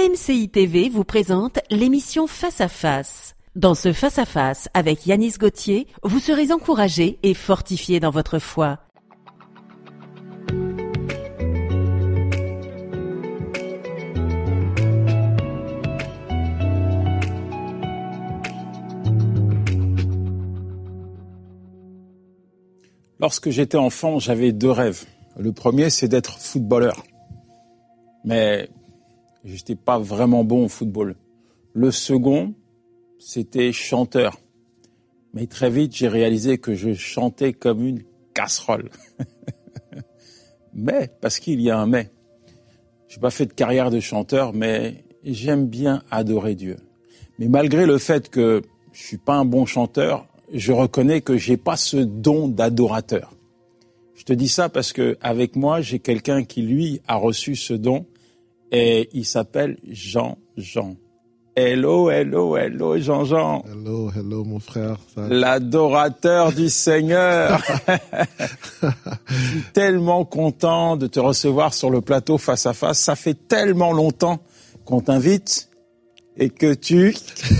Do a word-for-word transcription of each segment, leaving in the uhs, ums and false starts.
M C I T V vous présente l'émission Face à Face. Dans ce Face à Face avec Yanis Gauthier, vous serez encouragé et fortifié dans votre foi. Lorsque j'étais enfant, j'avais deux rêves. Le premier, c'est d'être footballeur. Mais je n'étais pas vraiment bon au football. Le second, c'était chanteur. Mais très vite, j'ai réalisé que je chantais comme une casserole. Mais, parce qu'il y a un mais. Je n'ai pas fait de carrière de chanteur, mais j'aime bien adorer Dieu. Mais malgré le fait que je ne suis pas un bon chanteur, je reconnais que j'ai pas ce don d'adorateur. Je te dis ça parce que avec moi, j'ai quelqu'un qui, lui, a reçu ce don et il s'appelle Jean-Jean. Hello, hello, hello, Jean-Jean. Hello, hello, mon frère. Ça... L'adorateur du Seigneur. Je suis tellement content de te recevoir sur le plateau face à face. Ça fait tellement longtemps qu'on t'invite. Et que tu,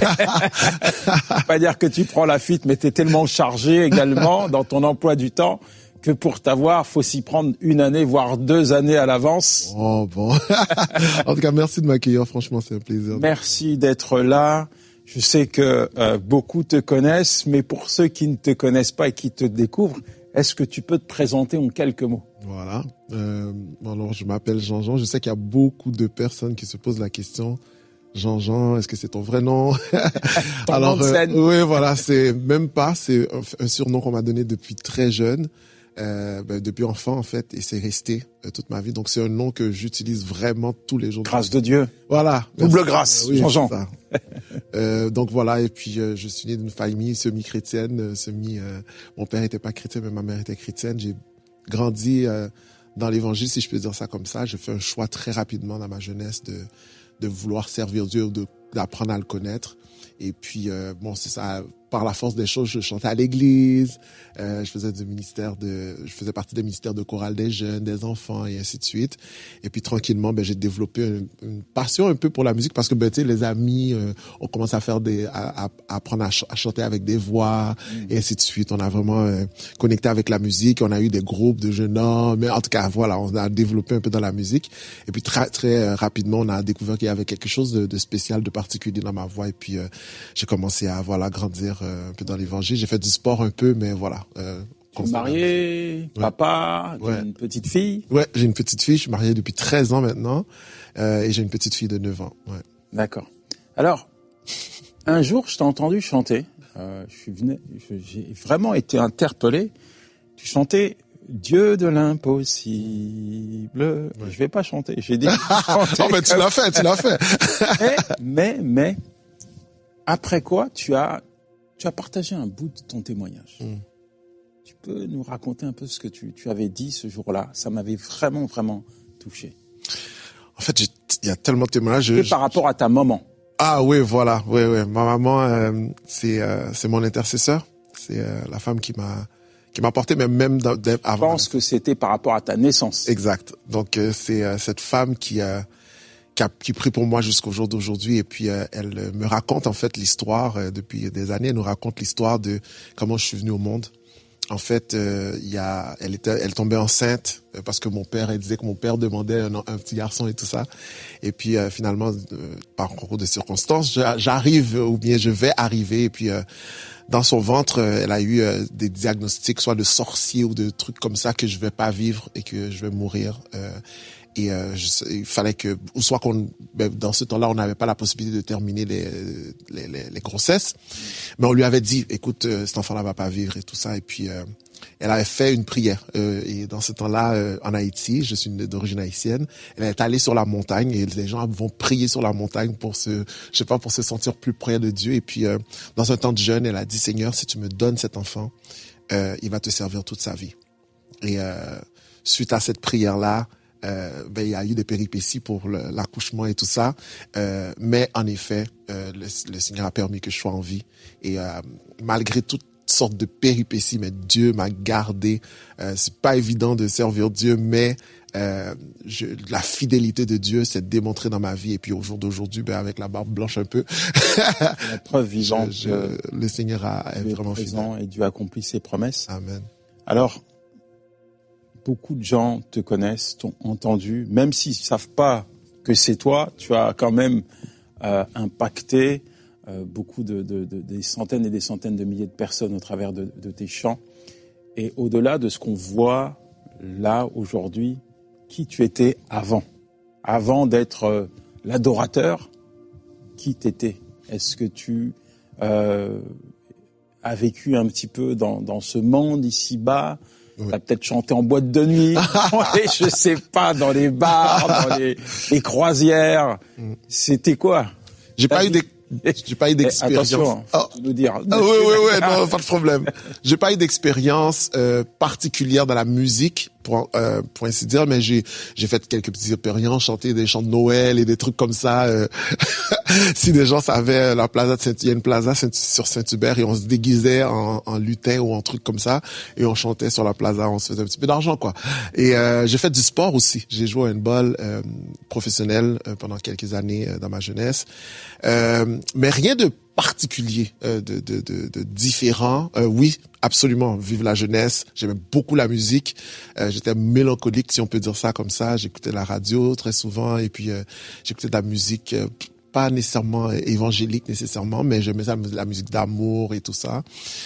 pas dire que tu prends la fuite, mais tu es tellement chargé également dans ton emploi du temps que pour t'avoir, faut s'y prendre une année, voire deux années à l'avance. Oh bon. En tout cas, merci de m'accueillir. Franchement, c'est un plaisir. Merci d'être là. Je sais que euh, beaucoup te connaissent, mais pour ceux qui ne te connaissent pas et qui te découvrent, est-ce que tu peux te présenter en quelques mots? Voilà. Euh, alors, je m'appelle Jean-Jean. Je sais qu'il y a beaucoup de personnes qui se posent la question. Jean-Jean, est-ce que c'est ton vrai nom? Ton Alors, nom de scène. Euh, oui, voilà, c'est même pas, c'est un, un surnom qu'on m'a donné depuis très jeune, euh, ben, depuis enfant en fait, et c'est resté euh, toute ma vie. Donc c'est un nom que j'utilise vraiment tous les jours. Grâce de Dieu. Voilà. Double grâce, euh, oui, Jean-Jean. euh, donc voilà, et puis euh, je suis né d'une famille semi-chrétienne, euh, semi. Euh, mon père était pas chrétien, mais ma mère était chrétienne. J'ai grandi euh, dans l'évangile, si je peux dire ça comme ça. J'ai fait un choix très rapidement dans ma jeunesse de de vouloir servir Dieu ou de, d'apprendre à le connaître. Et puis, euh, bon, c'est ça. Par la force des choses, je chantais à l'église, euh, je faisais du ministère de, je faisais partie des ministères de chorale des jeunes, des enfants et ainsi de suite. Et puis tranquillement, ben j'ai développé une, une passion un peu pour la musique parce que ben tu sais les amis, euh, on commence à faire des, à, à, à apprendre à, ch- à chanter avec des voix mmh. et ainsi de suite. On a vraiment euh, connecté avec la musique. On a eu des groupes de jeunes hommes, mais en tout cas voilà, on a développé un peu dans la musique. Et puis très très euh, rapidement, on a découvert qu'il y avait quelque chose de, de spécial, de particulier dans ma voix. Et puis euh, j'ai commencé à voilà grandir un peu dans l'évangile. J'ai fait du sport un peu, mais voilà. Euh, marié, ouais. Papa, ouais. Une petite fille. Ouais, j'ai une petite fille. Je suis marié depuis treize ans maintenant, euh, et j'ai une petite fille de neuf ans. Ouais. D'accord. Alors, un jour, je t'ai entendu chanter. Euh, je suis venu, j'ai vraiment été interpellé. Tu chantais Dieu de l'impossible. Ouais. Je vais pas chanter. J'ai dit. Oh, mais tu l'as fait, tu l'as fait. mais, mais, mais. Après quoi, tu as, tu as partagé un bout de ton témoignage. Mm. Tu peux nous raconter un peu ce que tu, tu avais dit ce jour-là? Ça m'avait vraiment, vraiment touché. En fait, il y a tellement de témoignages. Et par rapport à ta maman. Ah oui, voilà, oui, oui. Ma maman, euh, c'est, euh, c'est mon intercesseur. C'est euh, la femme qui m'a, qui m'a porté, mais même dans, avant. Je pense que c'était par rapport à ta naissance. Exact. Donc euh, c'est euh, cette femme qui a. Euh, Qui, a, qui prie pour moi jusqu'au jour d'aujourd'hui, et puis euh, elle euh, me raconte en fait l'histoire euh, depuis des années. Elle nous raconte l'histoire de comment je suis venu au monde. En fait, euh, il y a, elle était, elle tombait enceinte euh, parce que mon père, elle disait que mon père demandait un, un petit garçon et tout ça. Et puis euh, finalement, euh, par concours de circonstances, j'arrive ou bien je vais arriver. Et puis euh, dans son ventre, euh, elle a eu euh, des diagnostics, soit de sorcier ou de trucs comme ça que je vais pas vivre et que je vais mourir. Euh, Et euh, je, il fallait que, ou soit qu'on, ben, dans ce temps-là, on n'avait pas la possibilité de terminer les, les, les, les grossesses, mais on lui avait dit, écoute, euh, cet enfant-là va pas vivre et tout ça. Et puis, euh, elle avait fait une prière. Euh, et dans ce temps-là, euh, en Haïti, je suis d'origine haïtienne, elle est allée sur la montagne et les gens vont prier sur la montagne pour se, je sais pas, pour se sentir plus près de Dieu. Et puis, euh, dans un temps de jeûne, elle a dit, Seigneur, si tu me donnes cet enfant, euh, il va te servir toute sa vie. Et euh, suite à cette prière-là, Euh, ben il y a eu des péripéties pour le, l'accouchement et tout ça, euh, mais en effet, euh, le, le Seigneur a permis que je sois en vie et euh, malgré toutes sortes de péripéties, mais Dieu m'a gardé. Euh, c'est pas évident de servir Dieu, mais euh, je, la fidélité de Dieu s'est démontrée dans ma vie. Et puis au jour d'aujourd'hui, ben, avec la barbe blanche un peu, la preuve vivante, je, je, le Seigneur a, est vraiment fidèle. Et Dieu accomplit ses promesses. Amen. Alors, beaucoup de gens te connaissent, t'ont entendu, même s'ils ne savent pas que c'est toi, tu as quand même euh, impacté euh, beaucoup de, de, de, des centaines et des centaines de milliers de personnes au travers de, de tes chants. Et au-delà de ce qu'on voit là, aujourd'hui, qui tu étais avant, avant d'être euh, l'adorateur, qui t'étais? Est-ce que tu euh, as vécu un petit peu dans, dans ce monde ici-bas? Oui. T'as peut-être chanté en boîte de nuit, je sais pas, dans les bars, dans les, les croisières. C'était quoi? J'ai pas eu des J'ai pas eu d'expérience. Attention, faut oh. nous dire. Ah, oui, oui, oui, non, pas de problème. J'ai pas eu d'expérience euh, particulière dans la musique, pour, euh, pour ainsi dire, mais j'ai j'ai fait quelques petites expériences, chanter des chants de Noël et des trucs comme ça. Euh, si des gens savaient la plaza de Saint, il y a une plaza sur Saint-Hubert et on se déguisait en, en lutin ou en truc comme ça et on chantait sur la plaza, on se faisait un petit peu d'argent, quoi. Et euh, j'ai fait du sport aussi. J'ai joué à une balle euh, professionnelle euh, pendant quelques années euh, dans ma jeunesse. Euh, mais rien de particulier, euh, de, de, de, de différent. Euh, oui, absolument, vive la jeunesse. J'aimais beaucoup la musique. Euh, j'étais mélancolique, si on peut dire ça comme ça. J'écoutais la radio très souvent et puis euh, j'écoutais de la musique euh, pas nécessairement évangélique nécessairement, mais j'aimais ça, la musique d'amour et tout ça.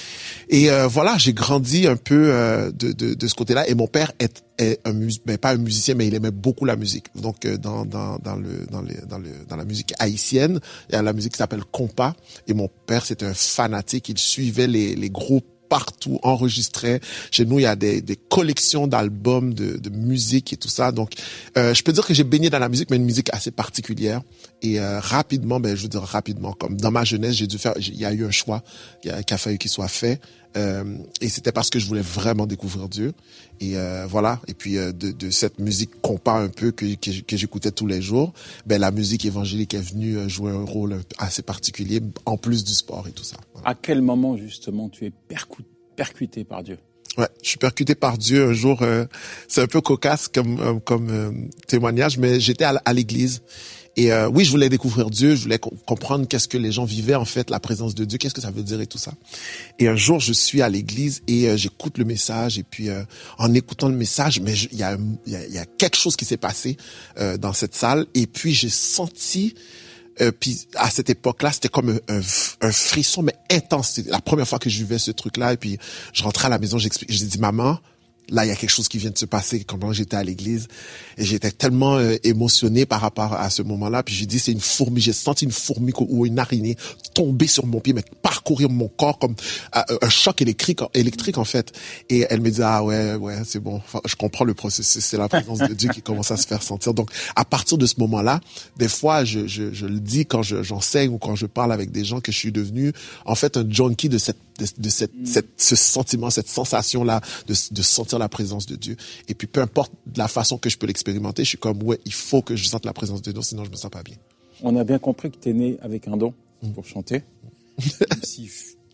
Et euh, voilà, j'ai grandi un peu euh, de, de, de ce côté-là. Et mon père est, est un mus, ben pas un musicien, mais il aimait beaucoup la musique. Donc euh, dans dans dans le dans le dans le dans la musique haïtienne, il y a la musique qui s'appelle compas. Et mon père, c'était un fanatique. Il suivait les les groupes partout, enregistré. Chez nous, il y a des, des collections d'albums, de, de musique et tout ça. Donc, euh, je peux dire que j'ai baigné dans la musique, mais une musique assez particulière. Et euh, rapidement, ben, je veux dire rapidement, comme dans ma jeunesse, j'ai dû faire, il y a eu un choix qui a, qui a fallu qu'il soit fait. Euh, et c'était parce que je voulais vraiment découvrir Dieu. Et euh, voilà. Et puis euh, de, de cette musique compas un peu que, que, que j'écoutais tous les jours, ben la musique évangélique est venue jouer un rôle assez particulier, en plus du sport et tout ça. Voilà. À quel moment justement tu es percu- percuté par Dieu? Ouais, je suis percuté par Dieu un jour. Euh, c'est un peu cocasse comme euh, comme euh, témoignage, mais j'étais à, à l'église. Et euh, oui, je voulais découvrir Dieu, je voulais co- comprendre qu'est-ce que les gens vivaient en fait, la présence de Dieu, qu'est-ce que ça veut dire et tout ça. Et un jour, je suis à l'église et euh, j'écoute le message et puis euh, en écoutant le message, mais il y a il y a, y a quelque chose qui s'est passé euh, dans cette salle et puis j'ai senti euh, puis à cette époque-là, c'était comme un, un, un frisson mais intense. C'était la première fois que je vivais ce truc-là et puis je rentrais à la maison, j'explique, j'ai dit maman, là, il y a quelque chose qui vient de se passer quand j'étais à l'église. Et j'étais tellement euh, émotionné par rapport à ce moment-là. Puis j'ai dit, c'est une fourmi. J'ai senti une fourmi ou une araignée tomber sur mon pied, mais parcourir mon corps comme euh, un choc électrique, électrique en fait. Et elle me dit, ah ouais, ouais, c'est bon. Enfin, je comprends le processus. C'est la présence de Dieu qui commence à se faire sentir. Donc, à partir de ce moment-là, des fois, je, je, je le dis quand je, j'enseigne ou quand je parle avec des gens que je suis devenu, en fait, un junkie de cette de, de cette, mm. cette, ce sentiment, cette sensation-là de, de sentir la présence de Dieu. Et puis, peu importe la façon que je peux l'expérimenter, je suis comme, ouais, il faut que je sente la présence de Dieu, sinon je me sens pas bien. On a bien compris que tu es né avec un don mm. pour chanter. Même si,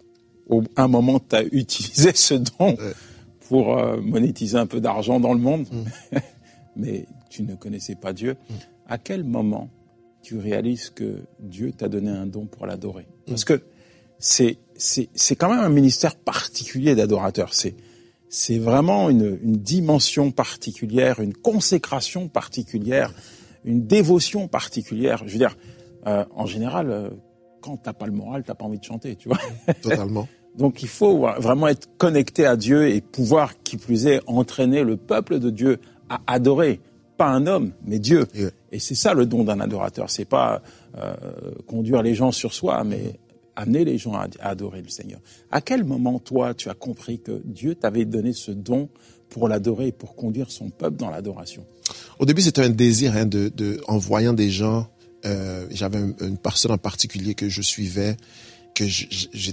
au, à un moment, tu as utilisé ce don ouais. pour euh, monétiser un peu d'argent dans le monde, mm. mais tu ne connaissais pas Dieu. Mm. À quel moment tu réalises que Dieu t'a donné un don pour l'adorer? Parce que c'est c'est c'est quand même un ministère particulier d'adorateur. C'est c'est vraiment une une dimension particulière, une consécration particulière, une dévotion particulière. Je veux dire, euh, en général, euh, quand t'as pas le moral, t'as pas envie de chanter, tu vois. Totalement. Donc il faut vraiment être connecté à Dieu et pouvoir, qui plus est, entraîner le peuple de Dieu à adorer. Pas un homme, mais Dieu. Yeah. Et c'est ça le don d'un adorateur. C'est pas euh, conduire les gens sur soi, mais mmh. amener les gens à, à adorer le Seigneur. À quel moment, toi, tu as compris que Dieu t'avait donné ce don pour l'adorer et pour conduire son peuple dans l'adoration? Au début, c'était un désir, hein, de, de, en voyant des gens, euh, j'avais une personne en particulier que je suivais, que j'étais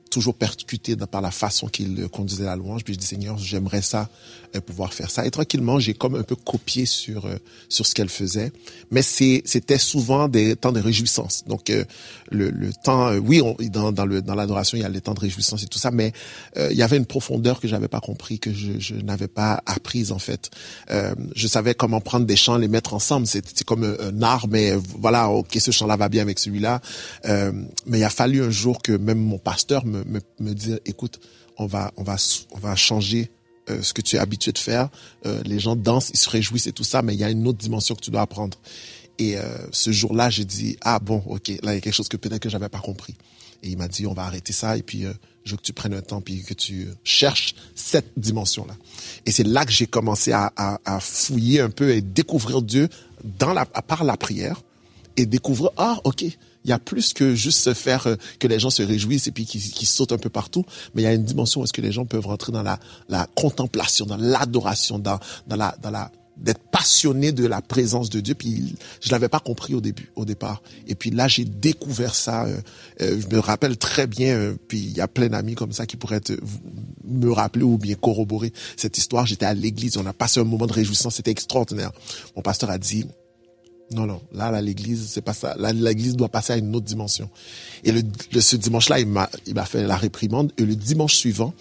toujours percuté par la façon qu'il conduisait la louange. Puis je dis, Seigneur, j'aimerais ça, euh, pouvoir faire ça. Et tranquillement, j'ai comme un peu copié sur euh, sur ce qu'elle faisait. Mais c'est c'était souvent des temps de réjouissance. Donc euh, le, le temps, euh, oui, on, dans dans le dans l'adoration, il y a les temps de réjouissance et tout ça, mais euh, il y avait une profondeur que j'avais pas compris, que je je n'avais pas apprise en fait. Euh, je savais comment prendre des chants, les mettre ensemble. C'est c'est comme un, un art, mais voilà, ok, ce chant-là va bien avec celui-là. Euh, mais il a fallu un jour que même mon pasteur me me, me dise, écoute, on va on va on va changer euh, ce que tu es habitué de faire. Euh, les gens dansent, ils se réjouissent et tout ça, mais il y a une autre dimension que tu dois apprendre. Et euh, ce jour-là, j'ai dit, ah bon, ok, là il y a quelque chose que peut-être que j'avais pas compris. Et il m'a dit, on va arrêter ça et puis euh, je veux que tu prennes un temps puis que tu cherches cette dimension-là. Et c'est là que j'ai commencé à, à, à fouiller un peu et découvrir Dieu dans la, par la prière et découvrir, ah ok, il y a plus que juste se faire euh, que les gens se réjouissent et puis qu'ils, qu'ils sautent un peu partout, mais il y a une dimension où est-ce que les gens peuvent rentrer dans la, la contemplation, dans l'adoration, dans, dans la, dans la d'être passionné de la présence de Dieu. Puis je l'avais pas compris au début, au départ. Et puis là, j'ai découvert ça. Euh, euh, je me rappelle très bien. Euh, puis il y a plein d'amis comme ça qui pourraient te, me rappeler ou bien corroborer cette histoire. J'étais à l'église, on a passé un moment de réjouissance, c'était extraordinaire. Mon pasteur a dit, non, non, là, là, l'église, c'est pas ça. Là, l'église doit passer à une autre dimension. Et le, le ce dimanche-là, il m'a, il m'a fait la réprimande. Et le dimanche suivant,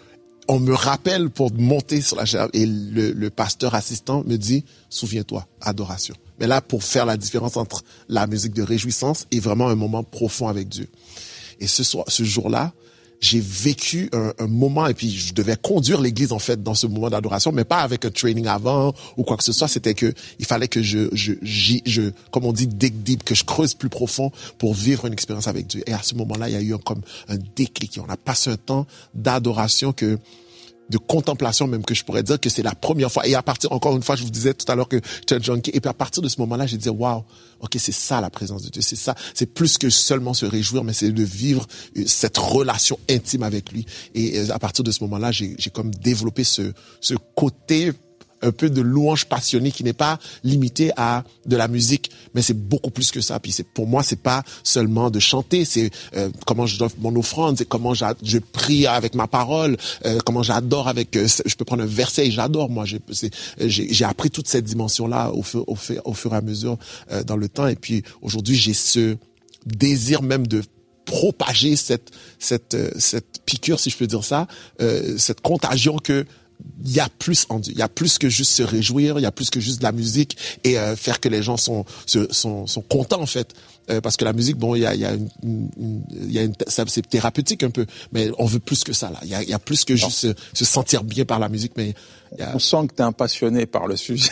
on me rappelle pour monter sur la chaire et le, le pasteur assistant me dit, souviens-toi, adoration. Mais là, pour faire la différence entre la musique de réjouissance et vraiment un moment profond avec Dieu. Et ce soir, ce jour-là, j'ai vécu un, un moment et puis je devais conduire l'église en fait dans ce moment d'adoration, mais pas avec un training avant ou quoi que ce soit. C'était que il fallait que je, je, je, je comme on dit, dig deep, que je creuse plus profond pour vivre une expérience avec Dieu. Et à ce moment-là, il y a eu un, comme un déclic. On a passé un temps d'adoration que de contemplation même, que je pourrais dire que c'est la première fois. Et à partir, encore une fois, je vous disais tout à l'heure que tu es un junkie. Et puis à partir de ce moment-là, j'ai dit, waouh, ok, c'est ça la présence de Dieu. C'est ça. C'est plus que seulement se réjouir, mais c'est de vivre cette relation intime avec lui. Et à partir de ce moment-là, j'ai, j'ai comme développé ce, ce côté un peu de louange passionnée qui n'est pas limité à de la musique, mais c'est beaucoup plus que ça. Puis c'est, pour moi, c'est pas seulement de chanter, c'est euh, comment je donne mon offrande, c'est comment je prie avec ma parole, euh, comment j'adore avec, euh, je peux prendre un verset et j'adore. Moi, j'ai, c'est, j'ai, j'ai appris toute cette dimension-là au fur, au fur, au fur et à mesure euh, dans le temps. Et puis aujourd'hui, j'ai ce désir même de propager cette cette euh, cette piqûre, si je peux dire ça, euh, cette contagion que il y a plus en Dieu, il y a plus que juste se réjouir, il y a plus que juste de la musique et euh, faire que les gens sont sont sont contents en fait, euh, parce que la musique, bon, il y a il y a une, une il y a une ça, c'est thérapeutique un peu, mais on veut plus que ça là. Il y a il y a plus que juste se, se sentir bien par la musique, mais il y a... On sent que tu es un passionné par le sujet.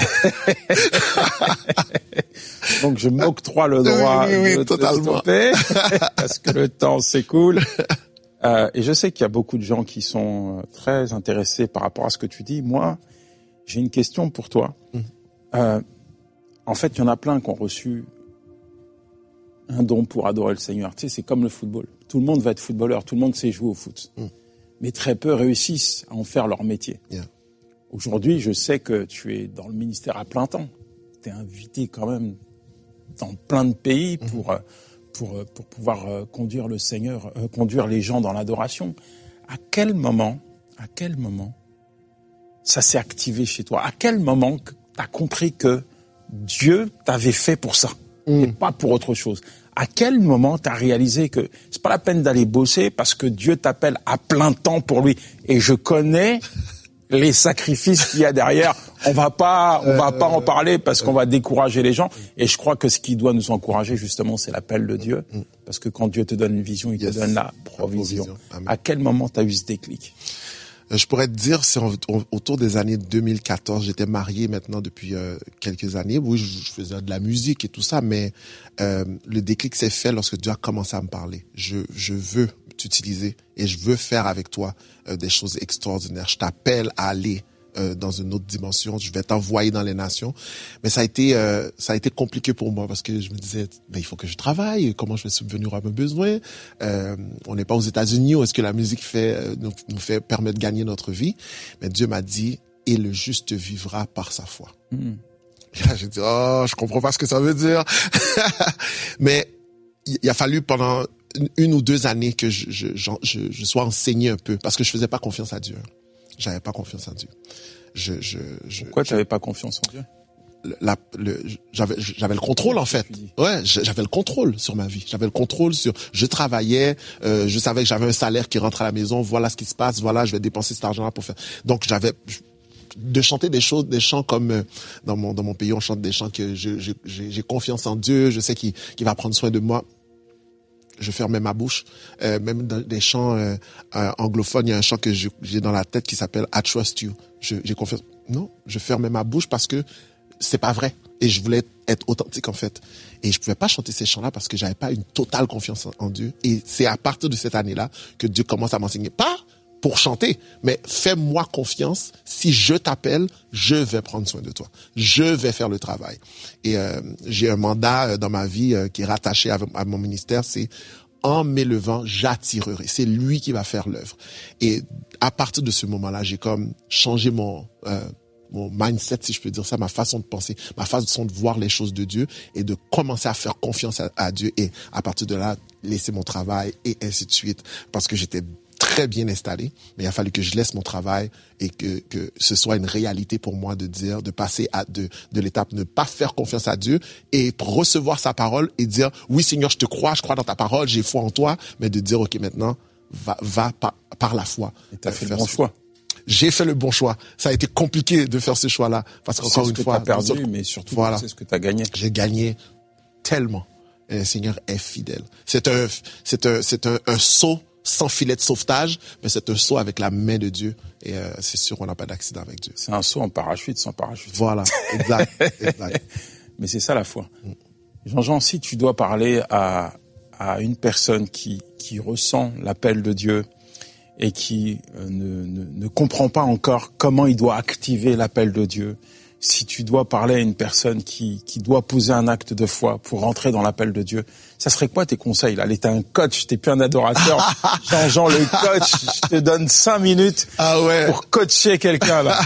Donc je m'octroie le droit oui, oui, oui, de totalement. te stopper parce que le temps s'écoule. Euh, et je sais qu'il y a beaucoup de gens qui sont très intéressés par rapport à ce que tu dis. Moi, j'ai une question pour toi. Mmh. Euh, en fait, il y en a plein qui ont reçu un don pour adorer le Seigneur. Tu sais, c'est comme le football. Tout le monde va être footballeur, tout le monde sait jouer au foot. Mmh. Mais très peu réussissent à en faire leur métier. Yeah. Aujourd'hui, je sais que tu es dans le ministère à plein temps. Tu es invité quand même dans plein de pays pour... Mmh. Euh, Pour, pour pouvoir euh, conduire le Seigneur, euh, conduire les gens dans l'adoration. À quel moment, à quel moment, ça s'est activé chez toi? À quel moment tu as compris que Dieu t'avait fait pour ça, mmh. et pas pour autre chose? À quel moment tu as réalisé que c'est pas la peine d'aller bosser parce que Dieu t'appelle à plein temps pour lui? Et je connais les sacrifices qu'il y a derrière. On va pas, on va pas en parler parce qu'on va décourager les gens. Et je crois que ce qui doit nous encourager, justement, c'est l'appel de Dieu. Parce que quand Dieu te donne une vision, il yes. te donne la provision. À quel moment tu as eu ce déclic? Je pourrais te dire, c'est autour des années deux mille quatorze. J'étais marié maintenant depuis euh, quelques années. Oui, je, je faisais de la musique et tout ça, mais euh, le déclic s'est fait lorsque Dieu a commencé à me parler. Je, je veux t'utiliser et je veux faire avec toi euh, des choses extraordinaires. Je t'appelle à aller euh, dans une autre dimension. Je vais t'envoyer dans les nations. Mais ça a été, euh, ça a été compliqué pour moi parce que je me disais, ben, il faut que je travaille. Comment je vais subvenir à mes besoins? Euh, on n'est pas aux États-Unis où est-ce que la musique fait, euh, nous, nous fait permet de gagner notre vie. Mais Dieu m'a dit, et le juste vivra par sa foi. Mmh. Et là, j'ai dit, oh, je comprends pas ce que ça veut dire. Mais il a fallu pendant une, une ou deux années que je, je, je, je, je sois enseigné un peu, parce que je faisais pas confiance à Dieu. J'avais pas confiance en Dieu. Je, je, je, Pourquoi je, tu n'avais pas confiance en Dieu? La, le, j'avais, j'avais le contrôle en fait. Ouais, j'avais le contrôle sur ma vie. J'avais le contrôle sur. Je travaillais, euh, je savais que j'avais un salaire qui rentre à la maison. Voilà ce qui se passe. Voilà, je vais dépenser cet argent-là pour faire. Donc j'avais de chanter des choses, des chants comme euh, dans mon dans mon pays on chante des chants que je, je, j'ai, j'ai confiance en Dieu. Je sais qu'il qu'il va prendre soin de moi. Je fermais ma bouche. Euh, même dans des chants euh, euh, anglophones, il y a un chant que je, j'ai dans la tête qui s'appelle I Trust You. Je, j'ai confiance. Non, je fermais ma bouche parce que c'est pas vrai. Et je voulais être authentique, en fait. Et je pouvais pas chanter ces chants-là parce que j'avais pas une totale confiance en, en Dieu. Et c'est à partir de cette année-là que Dieu commence à m'enseigner. Pas pour chanter, mais fais-moi confiance. Si je t'appelle, je vais prendre soin de toi. Je vais faire le travail. Et euh, j'ai un mandat dans ma vie euh, qui est rattaché à, à mon ministère, c'est en m'élevant, j'attirerai. C'est lui qui va faire l'œuvre. Et à partir de ce moment-là, j'ai comme changé mon... Euh, mon mindset, si je peux dire ça, ma façon de penser, ma façon de voir les choses de Dieu et de commencer à faire confiance à, à Dieu et à partir de là, laisser mon travail et ainsi de suite. Parce que j'étais très bien installé, mais il a fallu que je laisse mon travail et que, que ce soit une réalité pour moi de dire, de passer à de, de l'étape, ne pas faire confiance à Dieu et recevoir sa parole et dire, oui Seigneur, je te crois, je crois dans ta parole, j'ai foi en toi, mais de dire, ok, maintenant, va, va par, par la foi. Et t'as fait le bon choix. J'ai fait le bon choix. Ça a été compliqué de faire ce choix-là. Parce qu'encore une fois... Tu sais ce que t'as perdu, mais surtout, voilà. tu sais ce que t'as gagné. J'ai gagné tellement. Et le Seigneur est fidèle. C'est un, c'est un, c'est un, un saut sans filet de sauvetage, mais c'est un saut avec la main de Dieu. Et euh, c'est sûr qu'on n'a pas d'accident avec Dieu. C'est un saut en parachute sans parachute. Voilà, exact, exact. Mais c'est ça la foi. Mm. Jean-Jean, si tu dois parler à, à une personne qui, qui ressent l'appel de Dieu, et qui euh, ne, ne, ne comprend pas encore comment il doit activer l'appel de Dieu, si tu dois parler à une personne qui, qui doit poser un acte de foi pour rentrer dans l'appel de Dieu, ça serait quoi tes conseils? Là, t'es un coach, t'es plus un adorateur. Jean-Jean le coach, je te donne cinq minutes ah ouais. pour coacher quelqu'un là.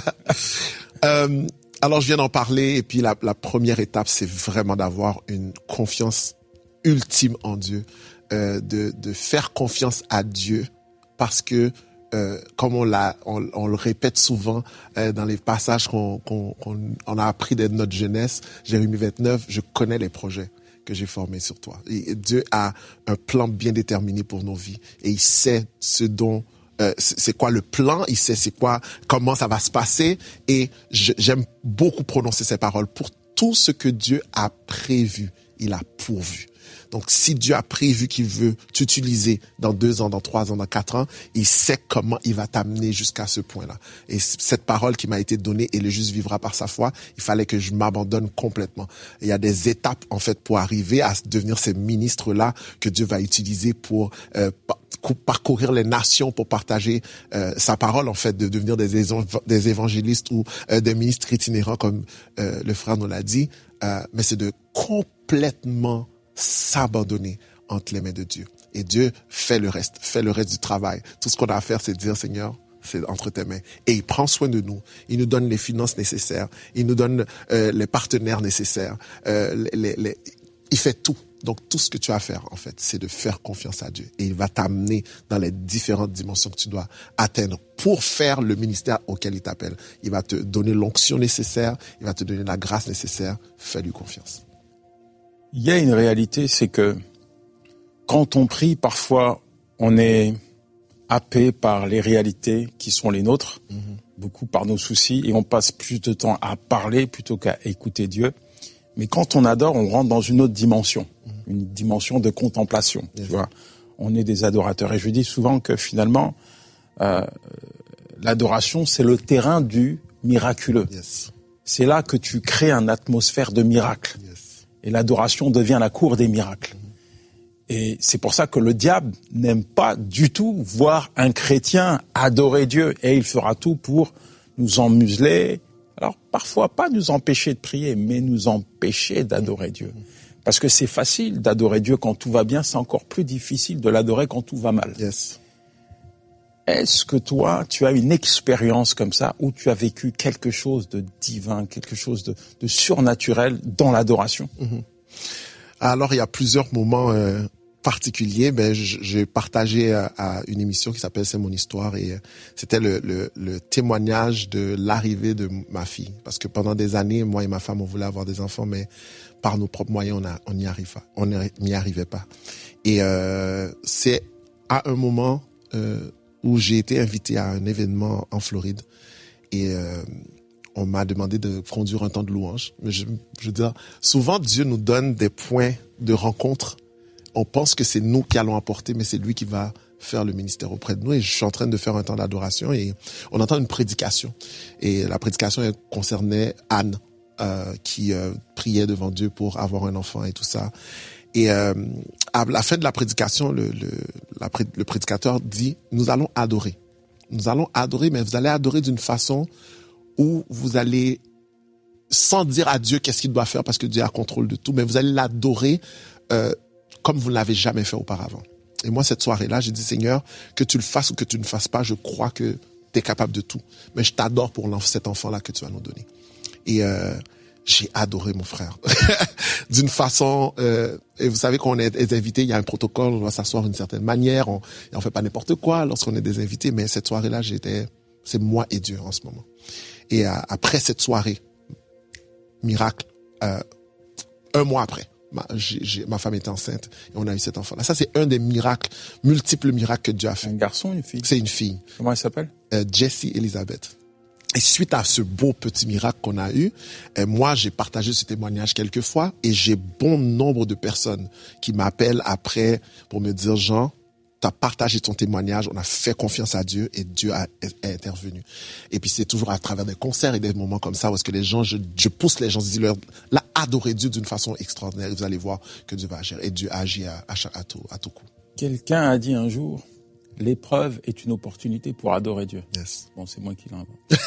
euh, alors je viens d'en parler et puis la, la première étape, c'est vraiment d'avoir une confiance ultime en Dieu, euh, de, de faire confiance à Dieu. Parce que, euh, comme on l'a, on, on le répète souvent euh, dans les passages qu'on, qu'on, qu'on on a appris de notre jeunesse, Jérémie vingt-neuf, je connais les projets que j'ai formés sur toi. Et Dieu a un plan bien déterminé pour nos vies et il sait ce dont euh, c'est quoi le plan, il sait c'est quoi, comment ça va se passer et je, j'aime beaucoup prononcer ces paroles. Pour tout ce que Dieu a prévu, il a pourvu. Donc, si Dieu a prévu qu'il veut t'utiliser dans deux ans, dans trois ans, dans quatre ans, il sait comment il va t'amener jusqu'à ce point-là. Et cette parole qui m'a été donnée, et le juste vivra par sa foi, il fallait que je m'abandonne complètement. Et il y a des étapes, en fait, pour arriver à devenir ces ministres-là que Dieu va utiliser pour euh, parcourir les nations, pour partager euh, sa parole, en fait, de devenir des, év- des évangélistes ou euh, des ministres itinérants, comme euh, le frère nous l'a dit. Euh, mais c'est de complètement s'abandonner entre les mains de Dieu. Et Dieu fait le reste, fait le reste du travail. Tout ce qu'on a à faire, c'est dire, Seigneur, c'est entre tes mains. Et il prend soin de nous. Il nous donne les finances nécessaires. Il nous donne euh, les partenaires nécessaires. Euh, les, les, il fait tout. Donc, tout ce que tu as à faire, en fait, c'est de faire confiance à Dieu. Et il va t'amener dans les différentes dimensions que tu dois atteindre pour faire le ministère auquel il t'appelle. Il va te donner l'onction nécessaire. Il va te donner la grâce nécessaire. Fais-lui confiance. Il y a une réalité, c'est que quand on prie, parfois, on est happé par les réalités qui sont les nôtres, mmh. beaucoup par nos soucis, et on passe plus de temps à parler plutôt qu'à écouter Dieu. Mais quand on adore, on rentre dans une autre dimension, mmh. une dimension de contemplation. Yes. Tu vois, on est des adorateurs. Et je dis souvent que finalement, euh, l'adoration, c'est le terrain du miraculeux. Yes. C'est là que tu crées une atmosphère de miracle. Yes. Et l'adoration devient la cour des miracles. Et c'est pour ça que le diable n'aime pas du tout voir un chrétien adorer Dieu. Et il fera tout pour nous emmuseler. Alors, parfois, pas nous empêcher de prier, mais nous empêcher d'adorer Dieu. Parce que c'est facile d'adorer Dieu quand tout va bien, c'est encore plus difficile de l'adorer quand tout va mal. Yes. Est-ce que toi, tu as une expérience comme ça où tu as vécu quelque chose de divin, quelque chose de, de surnaturel dans l'adoration? Mm-hmm. Alors, il y a plusieurs moments euh, particulier, ben j'ai partagé à, à une émission qui s'appelle C'est mon histoire et c'était le, le, le témoignage de l'arrivée de ma fille. Parce que pendant des années, moi et ma femme, on voulait avoir des enfants, mais par nos propres moyens, on a, on n'y arrive pas, on n'y arrivait pas. Et euh, c'est à un moment euh, où j'ai été invité à un événement en Floride et euh, on m'a demandé de conduire un temps de louange. Mais je, je veux dire, souvent Dieu nous donne des points de rencontre. On pense que c'est nous qui allons apporter, mais c'est lui qui va faire le ministère auprès de nous. Et je suis en train de faire un temps d'adoration et on entend une prédication. Et la prédication elle concernait Anne, euh, qui euh, priait devant Dieu pour avoir un enfant et tout ça. Et euh, à la fin de la prédication, le, le, la, le prédicateur dit, nous allons adorer. Nous allons adorer, mais vous allez adorer d'une façon où vous allez, sans dire à Dieu qu'est-ce qu'il doit faire, parce que Dieu a contrôle de tout, mais vous allez l'adorer euh, comme vous ne l'avez jamais fait auparavant. Et moi, cette soirée-là, j'ai dit, Seigneur, que tu le fasses ou que tu ne fasses pas, je crois que tu es capable de tout. Mais je t'adore pour cet enfant-là que tu vas nous donner. Et euh, j'ai adoré mon frère. D'une façon... Euh, et vous savez, quand on est des invités, il y a un protocole, on doit s'asseoir d'une certaine manière. On ne fait pas n'importe quoi lorsqu'on est des invités. Mais cette soirée-là, j'étais... C'est moi et Dieu en ce moment. Et euh, après cette soirée, miracle, euh, un mois après, Ma, j'ai, j'ai, ma femme était enceinte et on a eu cet enfant-là. Ça, c'est un des miracles, multiples miracles que Dieu a fait. Un garçon ou une fille? C'est une fille. Comment elle s'appelle? euh, Jessie Elizabeth. Et suite à ce beau petit miracle qu'on a eu, euh, moi, j'ai partagé ce témoignage quelques fois et j'ai bon nombre de personnes qui m'appellent après pour me dire, Jean, tu as partagé ton témoignage, on a fait confiance à Dieu et Dieu a, a intervenu. Et puis c'est toujours à travers des concerts et des moments comme ça où est-ce que les gens, je, je pousse les gens, je dis leur, là, adorez Dieu d'une façon extraordinaire et vous allez voir que Dieu va agir. Et Dieu agit à, à, à, tout, à tout coup. Quelqu'un a dit un jour, l'épreuve est une opportunité pour adorer Dieu. Yes. Bon, c'est moi qui l'ai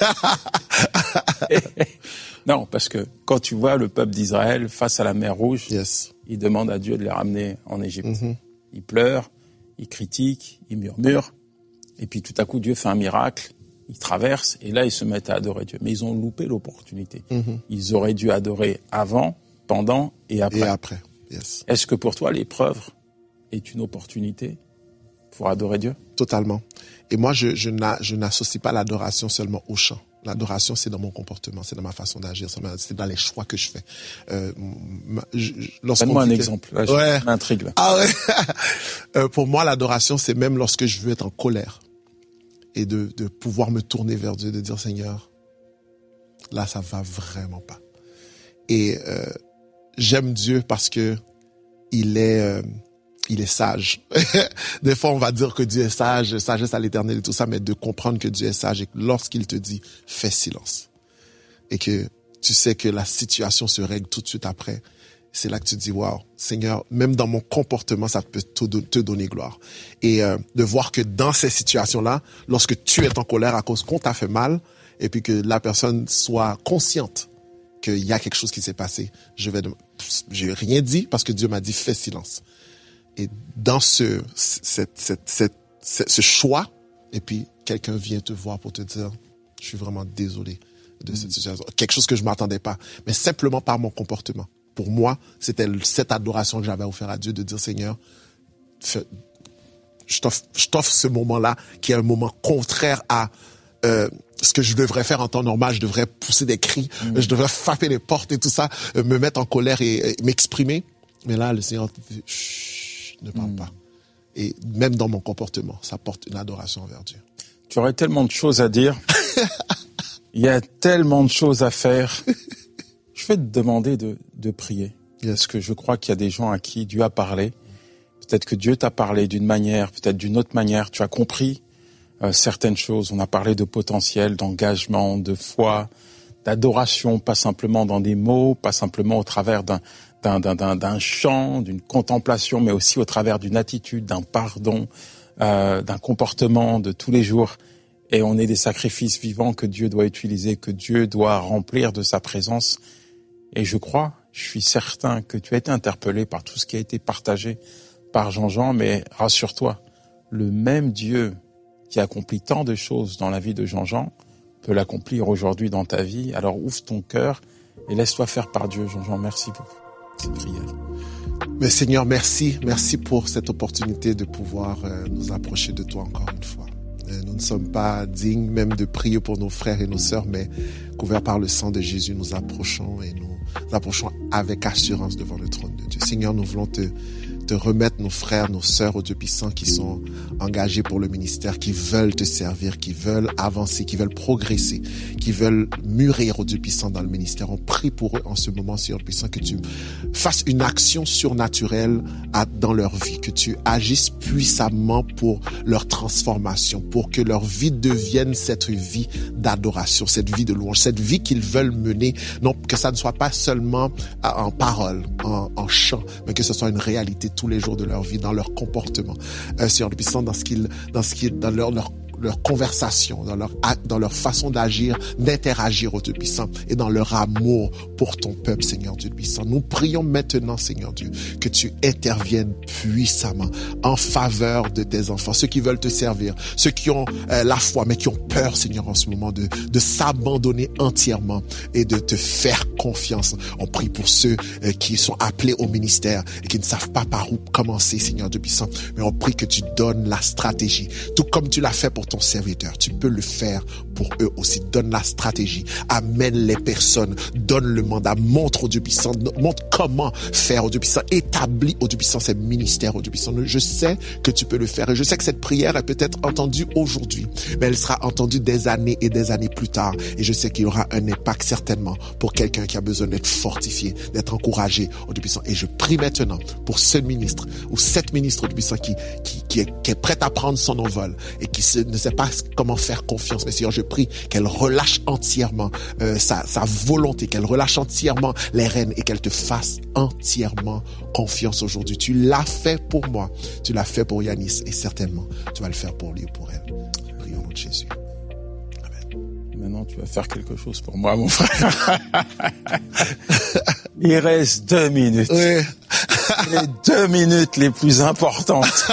inventé. Non, parce que quand tu vois le peuple d'Israël face à la mer Rouge, yes. il demande à Dieu de les ramener en Égypte. Mm-hmm. Il pleure. Ils critiquent, ils murmurent, et puis tout à coup Dieu fait un miracle, ils traversent, et là ils se mettent à adorer Dieu. Mais ils ont loupé l'opportunité. Mm-hmm. Ils auraient dû adorer avant, pendant et après. Et après, yes. Est-ce que pour toi l'épreuve est une opportunité pour adorer Dieu? Totalement. Et moi je, je, n'a, je n'associe pas l'adoration seulement au chant. L'adoration, c'est dans mon comportement, c'est dans ma façon d'agir, c'est dans les choix que je fais. Euh, Donne-moi un exemple. Là, ouais. Je m'intrigue là. Ah ouais. euh, pour moi, l'adoration, c'est même lorsque je veux être en colère et de, de pouvoir me tourner vers Dieu, de dire Seigneur, là, ça va vraiment pas. Et euh, j'aime Dieu parce que il est euh, il est sage. Des fois, on va dire que Dieu est sage, sagesse à l'éternel et tout ça, mais de comprendre que Dieu est sage et que lorsqu'il te dit, fais silence. Et que tu sais que la situation se règle tout de suite après. C'est là que tu te dis, waouh, Seigneur, même dans mon comportement, ça peut te donner gloire. Et euh, de voir que dans ces situations-là, lorsque tu es en colère à cause qu'on t'a fait mal, et puis que la personne soit consciente qu'il y a quelque chose qui s'est passé, je vais, j'ai rien dit parce que Dieu m'a dit, fais silence. Et dans ce, cette, cette, cette, ce choix, et puis quelqu'un vient te voir pour te dire, je suis vraiment désolé de mmh. cette situation. Quelque chose que je m'attendais pas, mais simplement par mon comportement. Pour moi, c'était cette adoration que j'avais offert à Dieu de dire, Seigneur, je t'offre, je t'offre ce moment-là qui est un moment contraire à euh, ce que je devrais faire en temps normal. Je devrais pousser des cris, mmh. je devrais frapper les portes et tout ça, me mettre en colère et, et m'exprimer. Mais là, le Seigneur dit, chut, ne parle mmh. pas. Et même dans mon comportement, ça porte une adoration envers Dieu. Tu aurais tellement de choses à dire. Il y a tellement de choses à faire. Je vais te demander de, de prier. Yes. Parce que je crois qu'il y a des gens à qui Dieu a parlé. Peut-être que Dieu t'a parlé d'une manière, peut-être d'une autre manière. Tu as compris euh, certaines choses. On a parlé de potentiel, d'engagement, de foi, d'adoration, pas simplement dans des mots, pas simplement au travers d'un D'un, d'un, d'un chant, d'une contemplation, mais aussi au travers d'une attitude, d'un pardon, euh, d'un comportement de tous les jours. Et on est des sacrifices vivants que Dieu doit utiliser, que Dieu doit remplir de sa présence. Et je crois, je suis certain que tu as été interpellé par tout ce qui a été partagé par Jean-Jean, mais rassure-toi, le même Dieu qui accomplit tant de choses dans la vie de Jean-Jean peut l'accomplir aujourd'hui dans ta vie. Alors ouvre ton cœur et laisse-toi faire par Dieu, Jean-Jean. Merci beaucoup. cette prière. Mais Seigneur, merci. Merci pour cette opportunité de pouvoir euh, nous approcher de toi encore une fois. Euh, nous ne sommes pas dignes même de prier pour nos frères et nos sœurs, mais couverts par le sang de Jésus, nous approchons et nous, nous approchons avec assurance devant le trône de Dieu. Seigneur, nous voulons te te remettre nos frères, nos sœurs au Dieu puissant qui sont engagés pour le ministère, qui veulent te servir, qui veulent avancer, qui veulent progresser, qui veulent mûrir au Dieu puissant dans le ministère. On prie pour eux en ce moment, Seigneur puissant, que tu fasses une action surnaturelle à, dans leur vie, que tu agisses puissamment pour leur transformation, pour que leur vie devienne cette vie d'adoration, cette vie de louange, cette vie qu'ils veulent mener, non que ça ne soit pas seulement en parole, en, en chant, mais que ce soit une réalité tous les jours de leur vie, dans leur comportement, euh, Seigneur le puissant, dans ce qu'ils, dans ce qu'ils, dans leur, leur leur conversation, dans leur acte, dans leur façon d'agir, d'interagir au Dieu puissant et dans leur amour pour ton peuple, Seigneur Dieu puissant. Nous prions maintenant, Seigneur Dieu, que tu interviennes puissamment en faveur de tes enfants, ceux qui veulent te servir, ceux qui ont euh, la foi, mais qui ont peur, Seigneur, en ce moment, de, de s'abandonner entièrement et de te faire confiance. On prie pour ceux euh, qui sont appelés au ministère et qui ne savent pas par où commencer, Seigneur Dieu puissant, mais on prie que tu donnes la stratégie, tout comme tu l'as fait pour ton serviteur, tu peux le faire pour eux aussi. Donne la stratégie, amène les personnes, donne le mandat, montre au Dieu puissant, montre comment faire au Dieu puissant, établis au Dieu puissant ces ministères au Dieu puissant. Je sais que tu peux le faire et je sais que cette prière est peut-être entendue aujourd'hui, mais elle sera entendue des années et des années plus tard et je sais qu'il y aura un impact certainement pour quelqu'un qui a besoin d'être fortifié, d'être encouragé au Dieu puissant. Et je prie maintenant pour ce ministre ou cette ministre au Dieu puissant qui, qui, qui, est, qui est prête à prendre son envol et qui se, ne sait pas comment faire confiance. Mais Seigneur, je prie qu'elle relâche entièrement euh, sa, sa volonté, qu'elle relâche entièrement les rênes et qu'elle te fasse entièrement confiance aujourd'hui. Tu l'as fait pour moi, tu l'as fait pour Yanis et certainement tu vas le faire pour lui ou pour elle. Prions au nom de Jésus. Amen. Maintenant, tu vas faire quelque chose pour moi, mon frère. Il reste deux minutes. Oui. Les deux minutes les plus importantes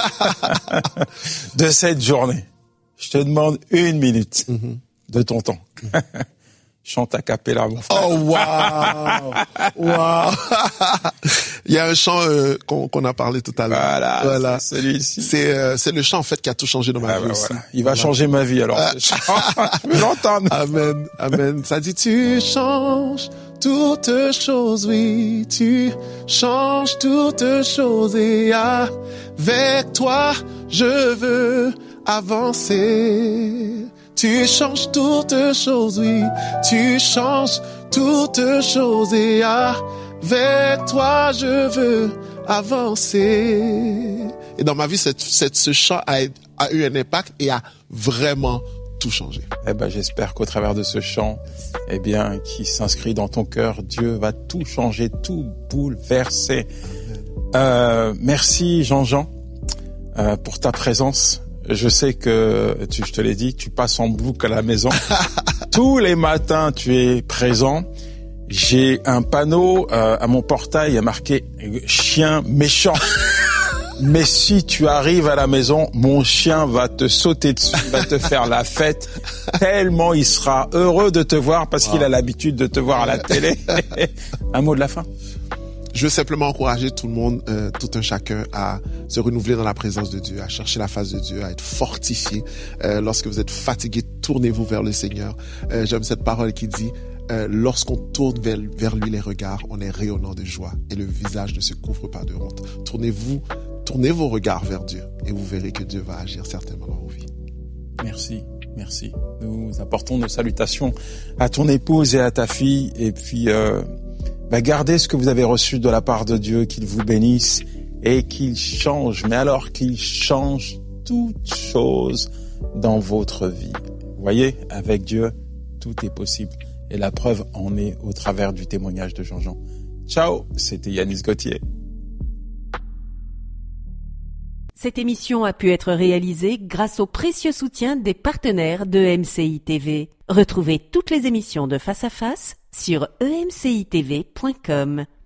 de cette journée. Je te demande une minute mm-hmm. de ton temps. Chante a cappella, mon frère. Oh, waouh! Waouh! Il y a un chant euh, qu'on, qu'on a parlé tout à l'heure. Voilà, voilà. C'est celui-ci. C'est, euh, c'est le chant, en fait, qui a tout changé dans ma ah vie bah aussi. Voilà. Il va voilà. changer ma vie, alors. Ah. Je peux l'entendre. Amen, amen. Ça dit, tu changes toutes choses, oui. Tu changes toutes choses et avec toi, je veux avancer. Tu changes toutes choses, oui. Tu changes toutes choses et avec toi, je veux avancer. Et dans ma vie, cette, cette, ce chant a, a eu un impact et a vraiment tout changé. Eh ben, j'espère qu'au travers de ce chant, eh bien, qui s'inscrit dans ton cœur, Dieu va tout changer, tout bouleverser. Euh, merci Jean-Jean euh, pour ta présence. Je sais que, tu, je te l'ai dit, tu passes en boucle à la maison. Tous les matins, tu es présent. J'ai un panneau euh, à mon portail, il y a marqué « Chien méchant ». Mais si tu arrives à la maison, mon chien va te sauter dessus, va te faire la fête, tellement il sera heureux de te voir parce wow. qu'il a l'habitude de te voir à la télé. Un mot de la fin? Je veux simplement encourager tout le monde, euh, tout un chacun à se renouveler dans la présence de Dieu, à chercher la face de Dieu, à être fortifié. Euh, lorsque vous êtes fatigué, tournez-vous vers le Seigneur. Euh, j'aime cette parole qui dit euh, lorsqu'on tourne vers, vers lui les regards, on est rayonnant de joie et le visage ne se couvre pas de honte. Tournez-vous, tournez vos regards vers Dieu et vous verrez que Dieu va agir certainement dans vos vies. Merci. Merci. Nous apportons nos salutations à ton épouse et à ta fille et puis... Euh Bah, gardez ce que vous avez reçu de la part de Dieu, qu'il vous bénisse et qu'il change, mais alors qu'il change toutes choses dans votre vie. Vous voyez, avec Dieu, tout est possible. Et la preuve en est au travers du témoignage de Jean-Jean. Ciao, c'était Yanis Gauthier. Cette émission a pu être réalisée grâce au précieux soutien des partenaires de E M C I T V. Retrouvez toutes les émissions de Face à Face sur e m c i t v point com.